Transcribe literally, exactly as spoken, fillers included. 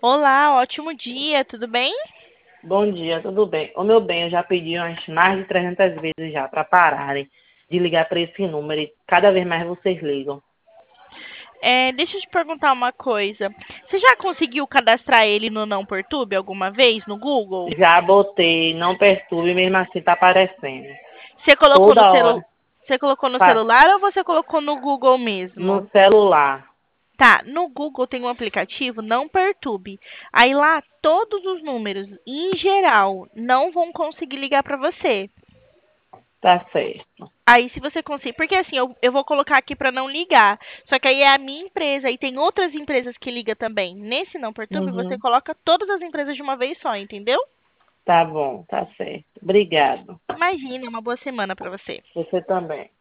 Olá, ótimo dia, tudo bem? Bom dia, tudo bem? Ô meu bem, eu já pedi umas mais de trezentas vezes já para pararem de ligar para esse número e cada vez mais vocês ligam. É, deixa eu te perguntar uma coisa. Você já conseguiu cadastrar ele no Não Perturbe alguma vez no Google? Já botei, não perturbe, mesmo assim tá aparecendo. Você colocou no Toda celu... hora, Você colocou no fa- celular ou você colocou no Google no mesmo? celular. Tá, no Google tem um aplicativo Não Perturbe. Aí lá todos os números, em geral, não vão conseguir ligar para você. Tá certo. Aí, se você conseguir. Porque assim, eu, eu vou colocar aqui para não ligar. Só que aí é a minha empresa e tem outras empresas que ligam também. Nesse Não Perturbe, você Uhum. coloca todas as empresas de uma vez só, entendeu? Tá bom, tá certo. Obrigado. Imagina, uma boa semana para você. Você também.